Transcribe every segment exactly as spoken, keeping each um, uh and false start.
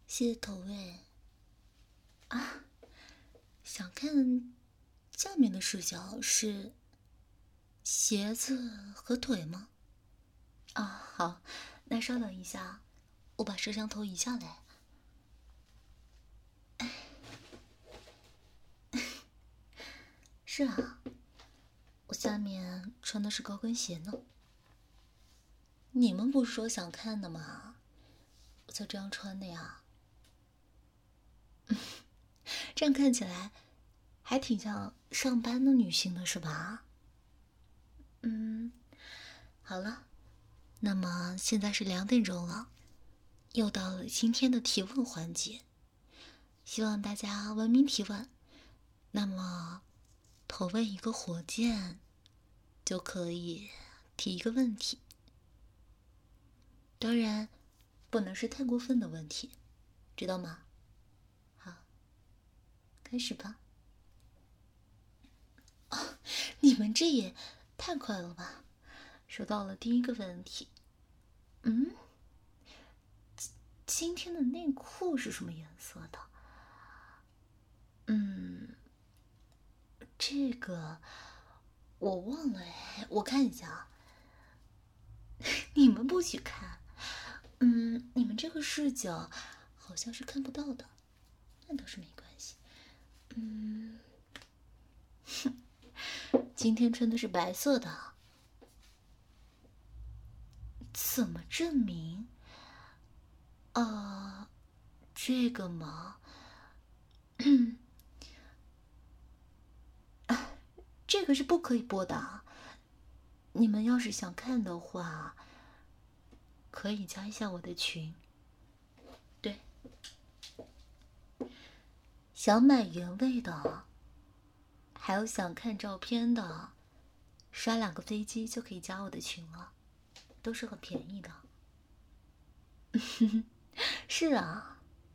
谢谢投喂。啊，想看下面的视角是鞋子和腿吗？啊，好，那稍等一下，我把摄像头移下来。是啊，我下面穿的是高跟鞋呢。你们不是说想看的吗？我就这样穿的呀。这样看起来还挺像上班的女性的是吧？嗯，好了，那么现在是两点钟了，又到了今天的提问环节，希望大家文明提问。那么投喂一个火箭就可以提一个问题，当然不能是太过分的问题，知道吗？好，开始吧。哦，你们这也太快了吧！收到了第一个问题。嗯，今天的内裤是什么颜色的？嗯，这个我忘了哎，我看一下啊。你们不许看，嗯，你们这个视角好像是看不到的，那倒是没关系。嗯，今天穿的是白色的，怎么证明？啊，这个嘛，这个是不可以播的啊。你们要是想看的话，可以加一下我的群。对，想买原味的，还有想看照片的，刷两个飞机就可以加我的群了，都是很便宜的。是啊。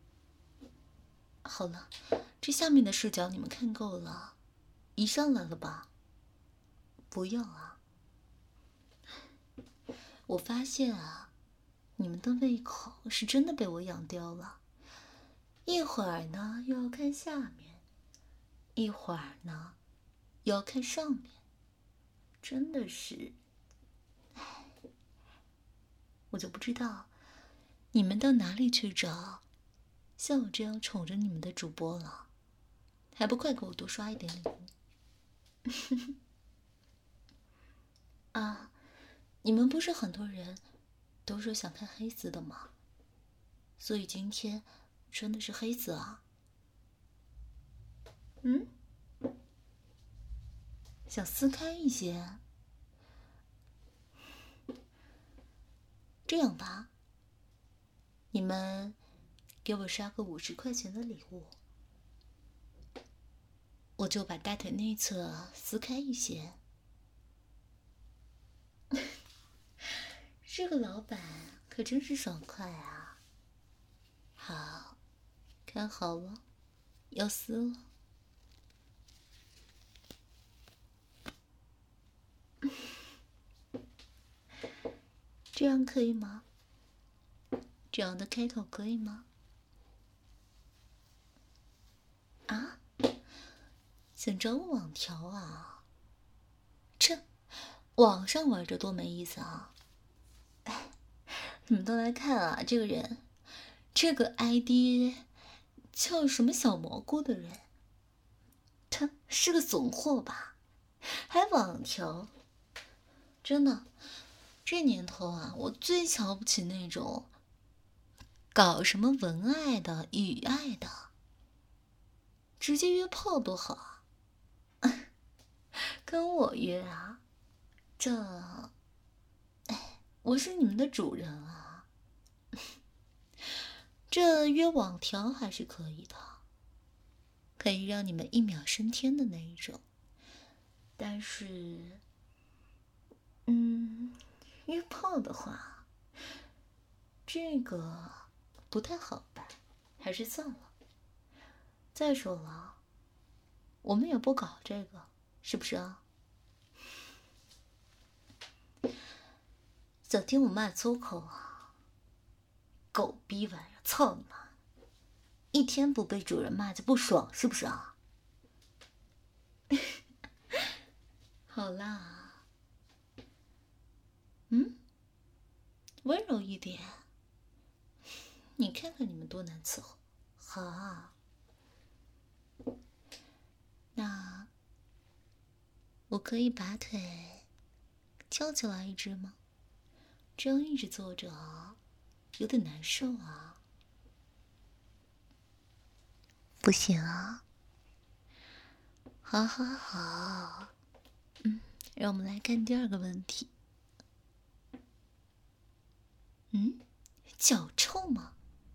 好了，这下面的视角你们看够了，移上来了吧？不要啊！我发现啊，你们的胃口是真的被我养刁了。一会儿呢又要看下面，一会儿呢又要看上面，真的是，唉，我就不知道你们到哪里去找像我这样宠着你们的主播了，还不快给我多刷一点礼物！啊，你们不是很多人都说想看黑丝的吗？所以今天穿的是黑丝啊。嗯，想撕开一些。这样吧，你们给我刷个五十块钱的礼物，我就把大腿内侧撕开一些。这个老板可真是爽快啊！好，看好了，要撕了。这样可以吗？这样的开口可以吗？啊？想找我网条啊？这网上玩着多没意思啊！哎，你们都来看啊，这个人，这个 I D 叫什么小蘑菇的人，他是个怂货吧？还网条？真的，这年头啊，我最瞧不起那种搞什么文爱的、语爱的，直接约炮多好啊！跟我约啊？这，哎，我是你们的主人啊，这约网条还是可以的，可以让你们一秒升天的那一种。但是，嗯，约炮的话，这个不太好办，还是算了。再说了，我们也不搞这个，是不是啊？想听我骂粗口啊？狗逼玩意儿，操你妈！ 一天不被主人骂就不爽，是不是啊？好啦，嗯，温柔一点。你看看你们多难伺候。好啊，那我可以把腿翘起来一只吗？这样一直坐着有点难受啊。不行啊。好好好，嗯，让我们来看第二个问题。嗯，脚臭吗？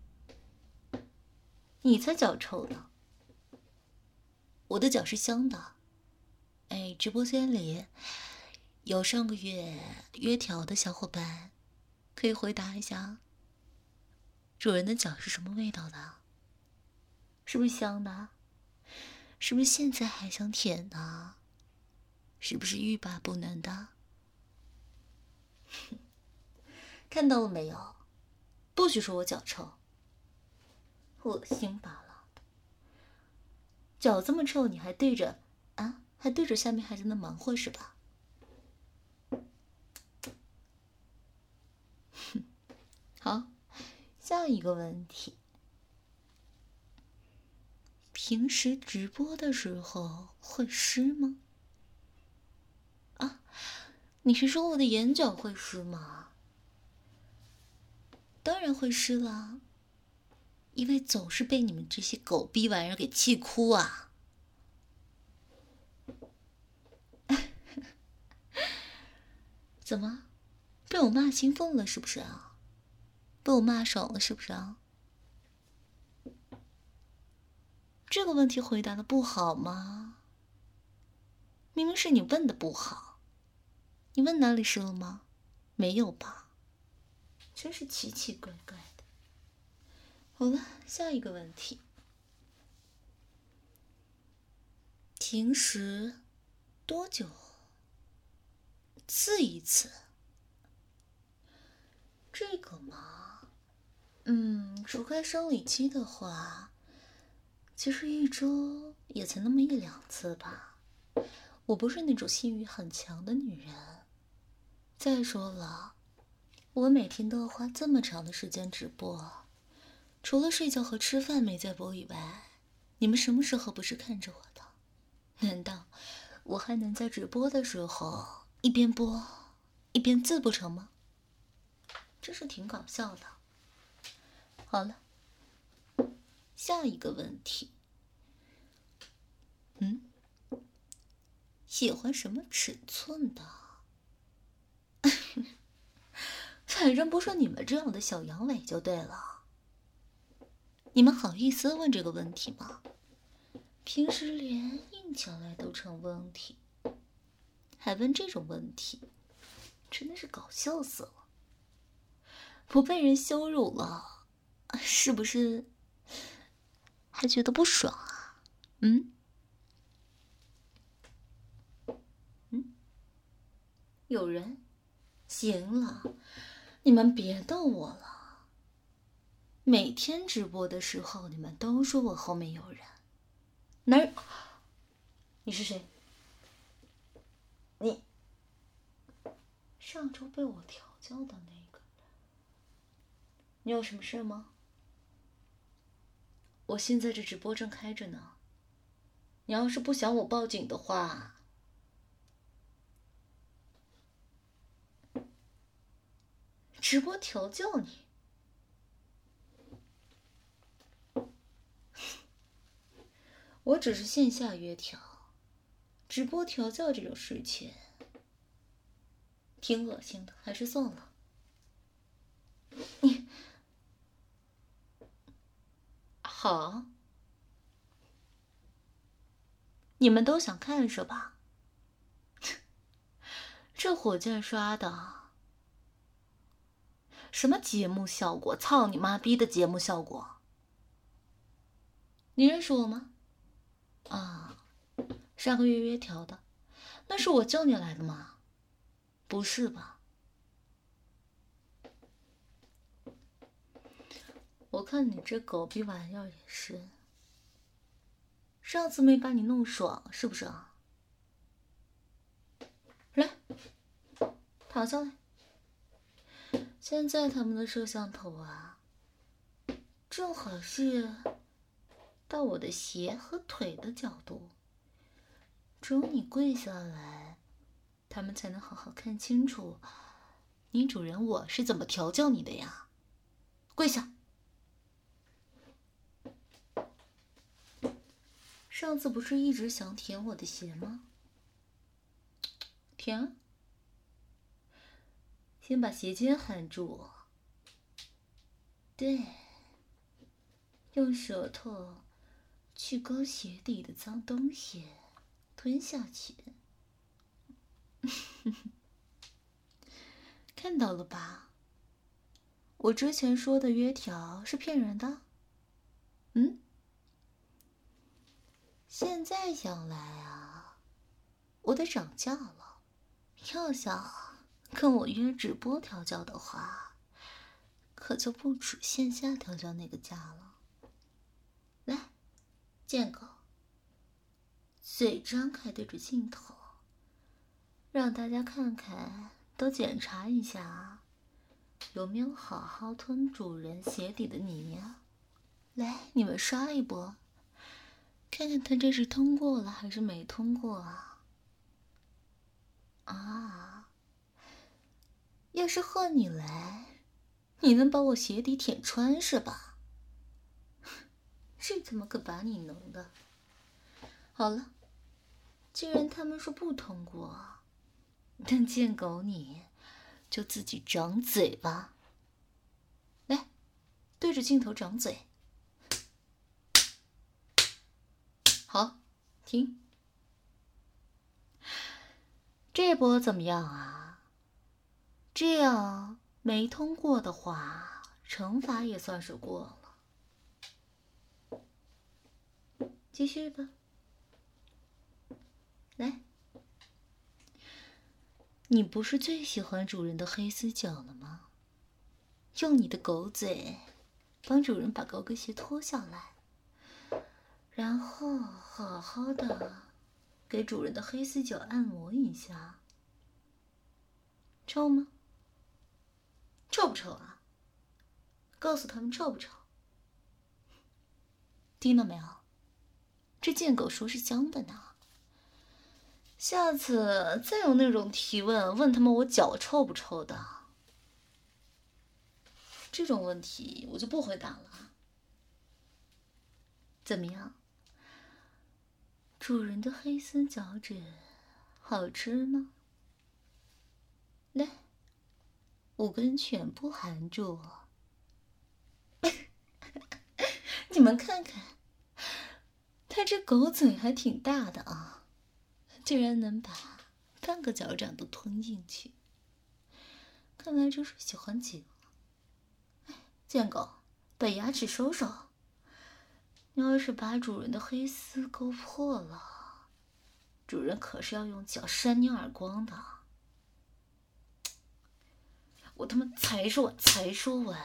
你才脚臭呢。我的脚是香的。哎，直播间里有上个月约条的小伙伴，可以回答一下，主人的脚是什么味道的？是不是香的？是不是现在还想舔呢？是不是欲罢不能的？看到了没有？不许说我脚臭，恶心罢了。脚这么臭，你还对着啊？还对着下面还在那忙活是吧？好，下一个问题。平时直播的时候会湿吗？啊，你是说我的眼角会湿吗？当然会湿啦，因为总是被你们这些狗逼玩意儿给气哭啊！怎么，被我骂兴奋了是不是啊？被我骂爽了是不是啊？这个问题回答的不好吗？明明是你问的不好。你问哪里湿了吗？没有吧？真是奇奇怪怪的。好了，下一个问题。平时多久刺一次？这个嘛，嗯，除开生理期的话，其实一周也才那么一两次吧。我不是那种性欲很强的女人。再说了，我每天都要花这么长的时间直播，除了睡觉和吃饭没在播以外，你们什么时候不是看着我的？难道我还能在直播的时候一边播一边自不成吗？真是挺搞笑的。好了，下一个问题。嗯，喜欢什么尺寸的？反正不是你们这样的小阳痿就对了。你们好意思问这个问题吗？平时连硬起来都成问题，还问这种问题，真的是搞笑死了。不被人羞辱了，是不是还觉得不爽啊？嗯嗯，有人？行了，你们别逗我了。每天直播的时候，你们都说我后面有人。哪儿？你是谁？你上周被我调教的那个人。你有什么事吗？我现在这直播正开着呢。你要是不想我报警的话，直播调教你。我只是线下约调，直播调教这种事情挺恶心的，还是算了。你好，你们都想看是吧？这火箭刷的什么节目效果？操你妈逼的节目效果！你认识我吗？啊，上个月约调的，那是我叫你来的吗？不是吧？ 我看你这狗逼玩意儿也是，上次没把你弄爽是不是啊？来，躺下来。现在他们的摄像头啊，正好是到我的鞋和腿的角度，只有你跪下来，他们才能好好看清楚你主人我是怎么调教你的呀。跪下。上次不是一直想舔我的鞋吗？舔啊！先把鞋尖含住，对，用舌头去勾鞋底的脏东西，吞下去。看到了吧？我之前说的约条是骗人的。嗯？现在想来啊，我得涨价了。要想跟我约直播调教的话，可就不止线下调教那个价了。来，贱狗，嘴张开对着镜头，让大家看看，都检查一下，有没有好好吞主人鞋底的泥呀？来，你们刷一波，看看他这是通过了还是没通过啊？啊，要是换你来，你能把我鞋底舔穿是吧？这他妈可把你能的。好了，既然他们说不通过，那贱狗你就自己长嘴吧。来，对着镜头长嘴。好，停。这波怎么样啊？这样没通过的话，惩罚也算是过了。继续吧。来，你不是最喜欢主人的黑丝脚了吗？用你的狗嘴帮主人把高跟鞋脱下来，然后好好的给主人的黑丝脚按摩一下。臭吗？臭不臭啊？告诉他们臭不臭？听到没有？这贱狗说是香的呢。下次再有那种提问，问他们我脚臭不臭的，这种问题我就不回答了。怎么样？主人的黑丝脚趾好吃吗？来，五根全部含住。你们看看，它这狗嘴还挺大的啊，居然能把半个脚掌都吞进去，看来就是喜欢紧了。贱狗，把牙齿收收，你要是把主人的黑丝勾破了，主人可是要用脚扇你耳光的。我他妈才说完才说完，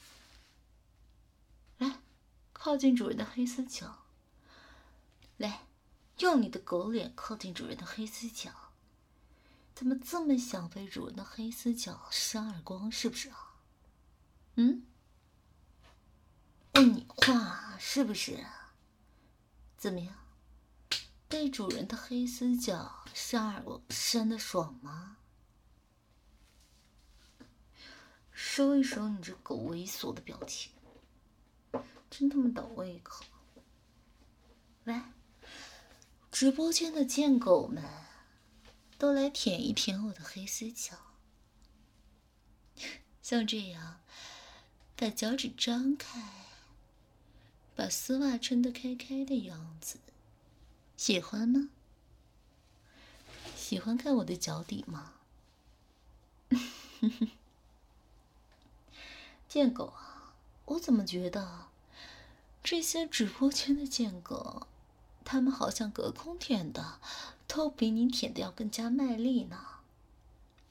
来，靠近主人的黑丝脚，来，用你的狗脸靠近主人的黑丝脚。怎么这么想被主人的黑丝脚扇耳光是不是啊？嗯？问你话是不是？怎么样？被主人的黑丝脚扇耳光扇得爽吗？收一收你这狗猥琐的表情，真他妈倒胃口。来，直播间的贱狗们都来舔一舔我的黑丝脚，像这样把脚趾张开，把丝袜撑得开开的样子，喜欢吗？喜欢看我的脚底吗？贱狗啊，我怎么觉得这些直播间的贱狗，他们好像隔空舔的都比你舔的要更加卖力呢？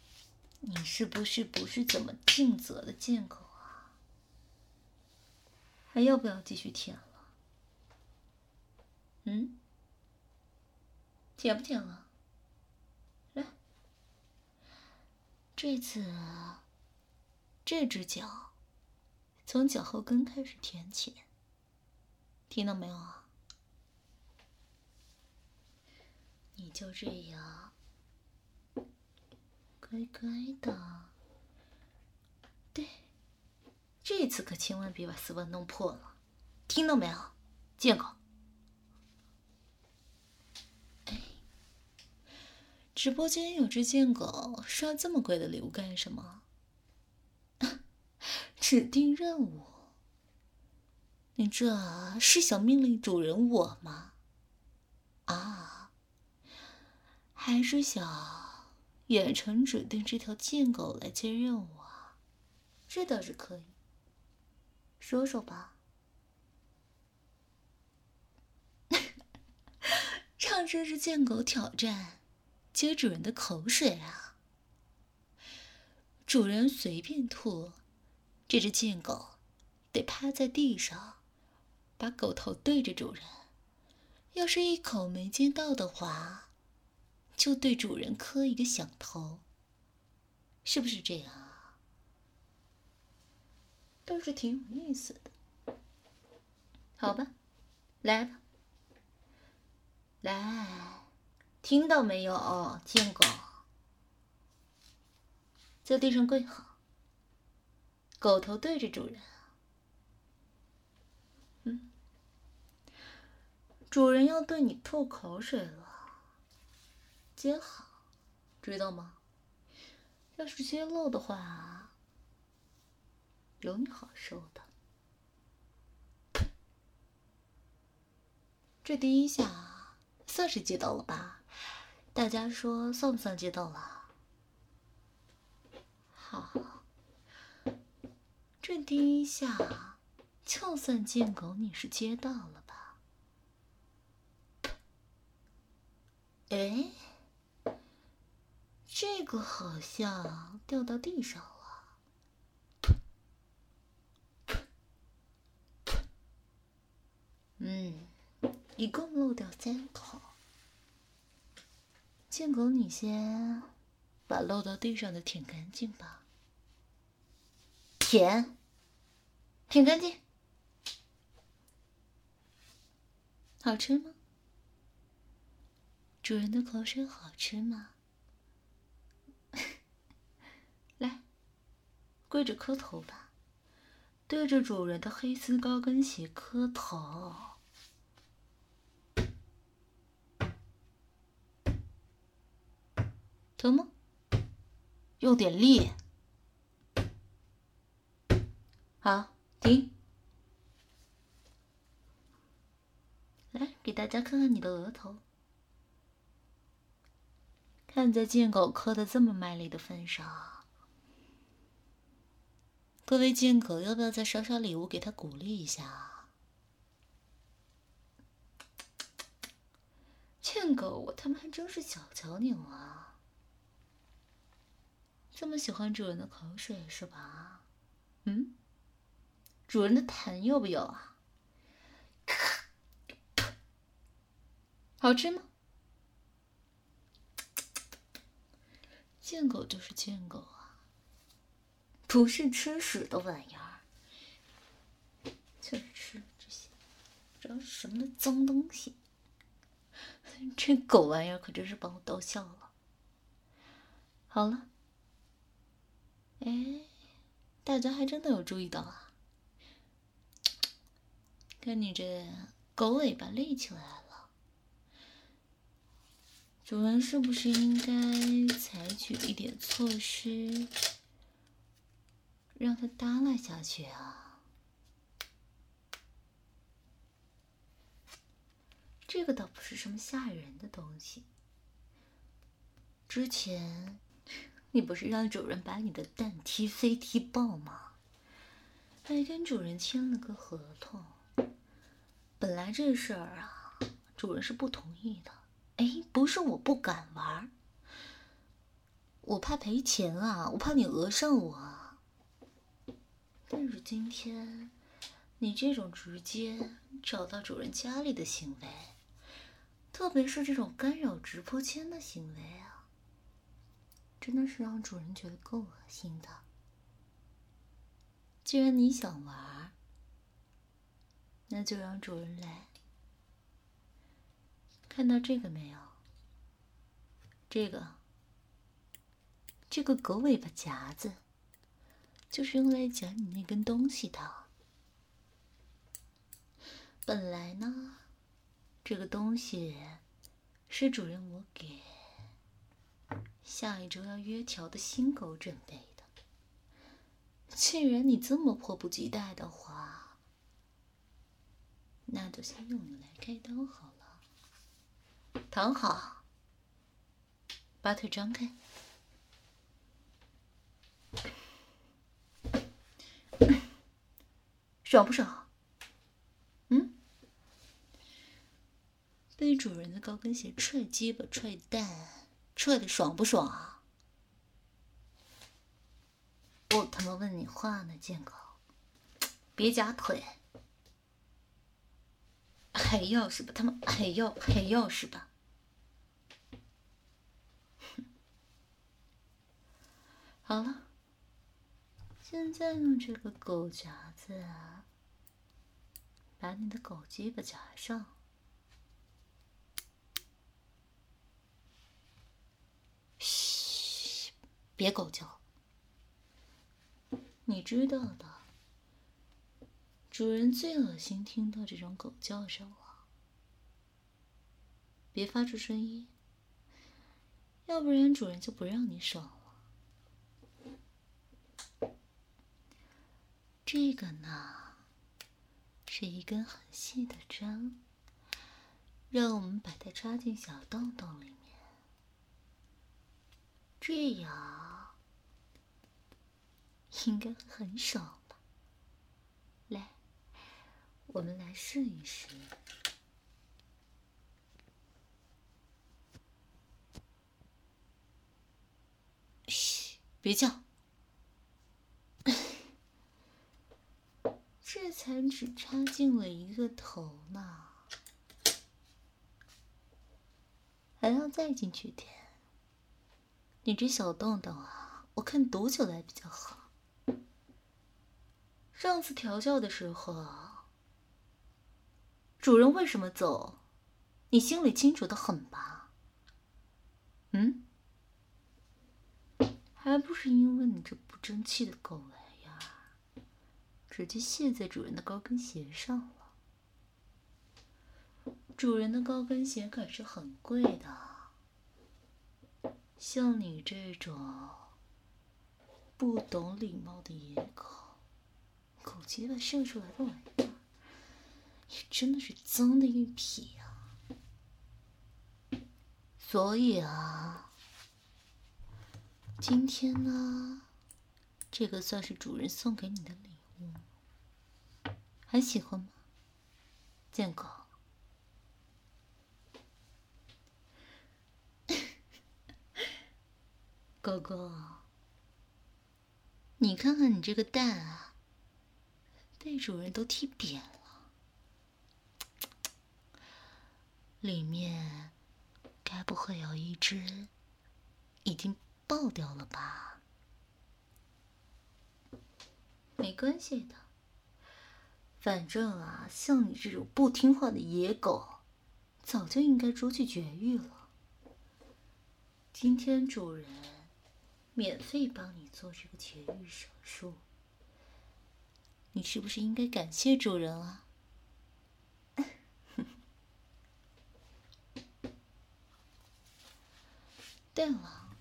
你是不是不是怎么尽责的贱狗啊？ 还要不要继续舔了？嗯，舔不舔了？来，这次这只脚从脚后跟开始舔起，听到没有啊？你就这样乖乖的。对，这次可千万别把丝袜弄破了，听到没有，贱狗？哎，直播间有只贱狗，刷这么贵的礼物干什么？指定任务？你这是想命令主人我吗？啊，还是想远程指定这条贱狗来接任务啊？这倒是可以，说说吧。让这只贱狗挑战接主人的口水啊！主人随便吐，这只贱狗得趴在地上，把狗头对着主人。要是一口没接到的话，就对主人磕一个响头，是不是这样啊？倒是挺有意思的。好吧，来吧，来，听到没有，贱狗？在地上跪好，狗头对着主人。嗯，主人要对你吐口水了，接好，知道吗？要是揭露的话，有你好受的。这第一下算是接到了吧？大家说算不算接到了？好，这第一下就算贱狗你是接到了吧？哎，这个好像掉到地上了。嗯，一共漏掉三口。贱狗，你先把漏到地上的舔干净吧。舔，舔干净。好吃吗？主人的口水好吃吗？来，跪着磕头吧，对着主人的黑丝高跟鞋磕头。疼吗？用点力。好，停。来，给大家看看你的额头。看在贱狗磕得这么卖力的份上，各位贱狗要不要再烧烧礼物给他鼓励一下？贱狗，我他妈还真是小瞧你了，这么喜欢主人的口水是吧？嗯，主人的痰要不要啊？好吃吗？贱狗就是贱狗啊，不是吃屎的玩意儿，就是吃这些，不知道是什么的脏东西。这狗玩意儿可真是把我逗笑了。好了，哎，大家还真的有注意到啊，看你这狗尾巴立起来了，主人是不是应该采取一点措施，让它耷拉下去啊？这个倒不是什么吓人的东西。之前你不是让主人把你的蛋踢飞踢爆吗？还跟主人签了个合同。本来这事儿啊，主人是不同意的。哎，不是我不敢玩，我怕赔钱啊，我怕你讹上我啊。但是今天你这种直接找到主人家里的行为，特别是这种干扰直播间的行为啊，真的是让主人觉得够恶心的。既然你想玩，那就让主人来。看到这个没有？这个，这个狗尾巴夹子，就是用来夹你那根东西的。本来呢，这个东西是主人我给下一周要约条的新狗准备的。既然你这么迫不及待的话，那就先用你来开刀好了。躺好，把腿张开。爽不爽？嗯？被主人的高跟鞋踹鸡巴、踹蛋，踹的爽不爽啊？我他妈问你话呢，贱狗！别夹腿！还要是吧？他妈还要还要是吧？好了，现在用这个狗夹子啊，把你的狗鸡巴夹上。嘘，别狗叫。你知道的，主人最恶心听到这种狗叫声了。别发出声音，要不然主人就不让你爽了。这个呢，是一根很细的针，让我们把它插进小洞洞里面，这样应该很爽吧？来，我们来试一试。嘘，别叫。这才只插进了一个头呢，还要再进去点。你这小洞洞啊，我看堵起来比较好。上次调教的时候，主人为什么走，你心里清楚的很吧？嗯？还不是因为你这不争气的狗玩意儿，直接卸在主人的高跟鞋上了。主人的高跟鞋可是很贵的，像你这种不懂礼貌的野狗，狗鸡巴射出来的玩意儿，也真的是脏的一匹啊！所以啊，今天呢，这个算是主人送给你的礼物，还喜欢吗，贱狗？狗狗，你看看你这个蛋啊，被主人都踢扁了，里面该不会有一只已经爆掉了吧？没关系的，反正啊，像你这种不听话的野狗，早就应该出去绝育了。今天主人免费帮你做这个绝育手术，你是不是应该感谢主人啊？对了，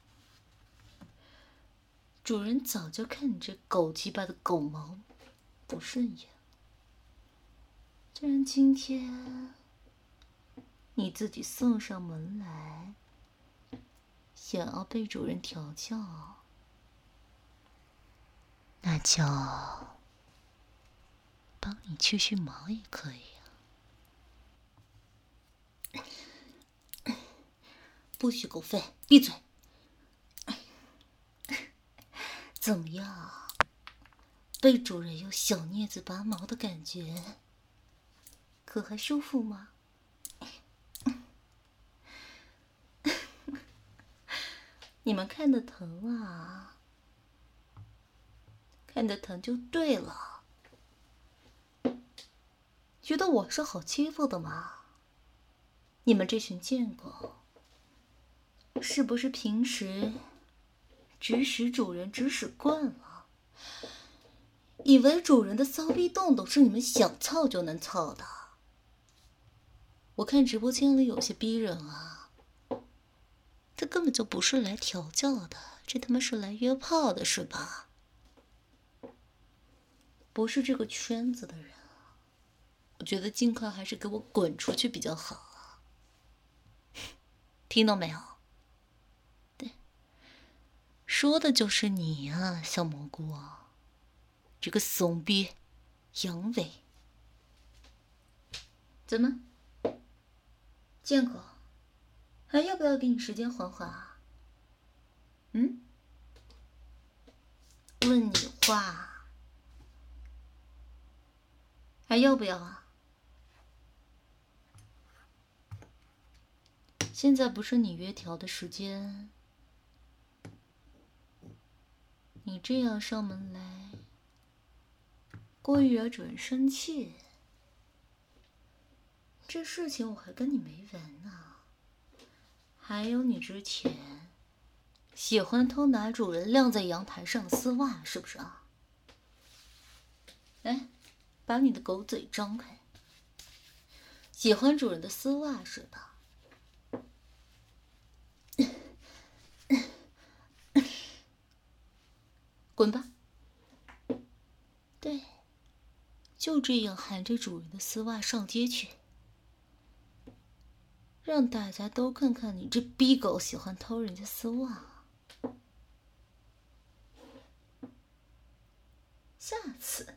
主人早就看你这狗鸡巴的狗毛不顺眼，既然今天你自己送上门来，想要被主人调教，那就帮你去去毛也可以啊。不许狗吠，闭嘴！怎么样？ 被主人用小镊子拔毛的感觉，可还舒服吗？你们看得疼啊？看得疼就对了。觉得我是好欺负的吗？你们这群贱狗，是不是平时指使主人指使惯了，以为主人的骚逼洞洞是你们想操就能操的？我看直播间里有些逼人啊，这根本就不是来调教的，这他妈是来约炮的，是吧？不是这个圈子的人啊，我觉得尽快还是给我滚出去比较好啊！听到没有？对，说的就是你啊，小蘑菇啊，这个怂逼，阳痿。怎么？贱狗，还要不要给你时间缓缓啊？嗯？问你话，还要不要啊？现在不是你约调的时间，你这样上门来，故意惹主人生气，这事情我还跟你没完呢。还有你之前喜欢偷拿主人晾在阳台上的丝袜，是不是啊？来，把你的狗嘴张开。喜欢主人的丝袜是吧？滚吧！对，就这样含着主人的丝袜上街去，让大家都看看你这逼狗喜欢偷人家丝袜。下次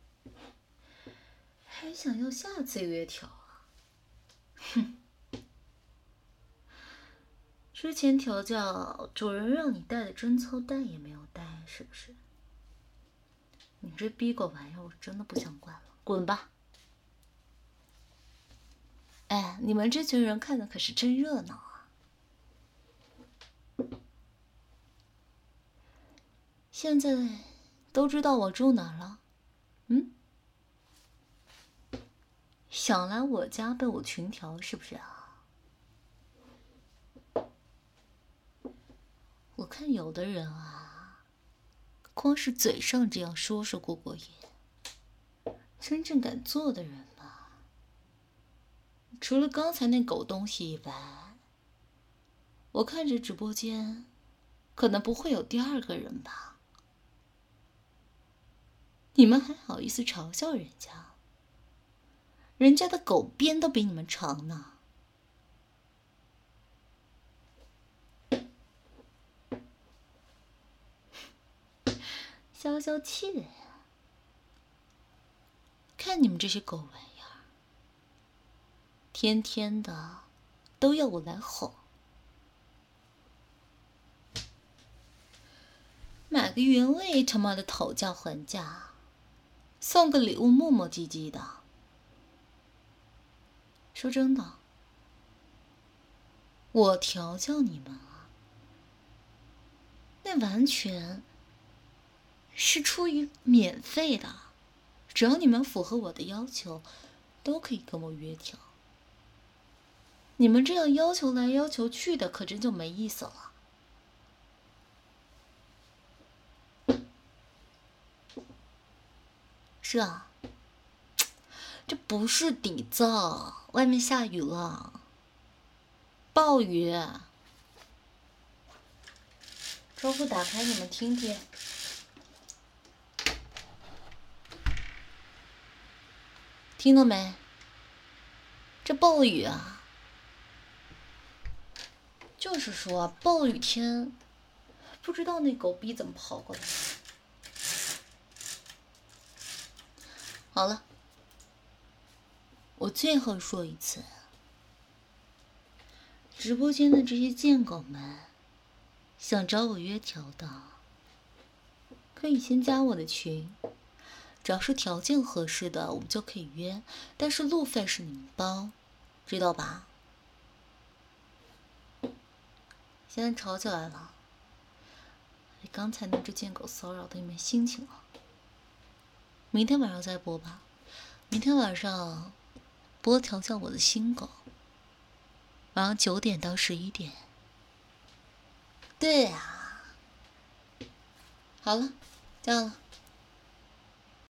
还想要下次约调啊？哼！之前调教主人让你带的贞操带也没有带，是不是？你这逼狗玩意儿，我真的不想管了，滚吧！哎，你们这群人看的可是真热闹啊！现在都知道我住哪儿了？嗯？想来我家被我群调是不是啊？我看有的人啊，光是嘴上这样说说过过瘾，真正敢做的人吧，除了刚才那狗东西以外，我看着直播间可能不会有第二个人吧。你们还好意思嘲笑人家？人家的狗鞭都比你们长呢。消消气呀！看你们这些狗玩意儿，天天的都要我来哄。买个原味他妈的讨价还价，送个礼物磨磨唧唧的。说真的，我调教你们啊，那完全是出于免费的，只要你们符合我的要求，都可以跟我约调。你们这样要求来要求去的，可真就没意思了。是啊，这不是底噪，外面下雨了，暴雨。窗户打开，你们听听。听到没？这暴雨啊，就是说暴雨天，不知道那狗逼怎么跑过来。好了，我最后说一次，直播间的这些贱狗们，想找我约调的，可以先加我的群， 只要是条件合适的，我们就可以约，但是路费是你们包，知道吧？现在吵起来了，你刚才那只贱狗骚扰的你没心情了。明天晚上再播吧，明天晚上播调教我的新狗，晚上九点到十一点。对呀、啊，好了，这样了。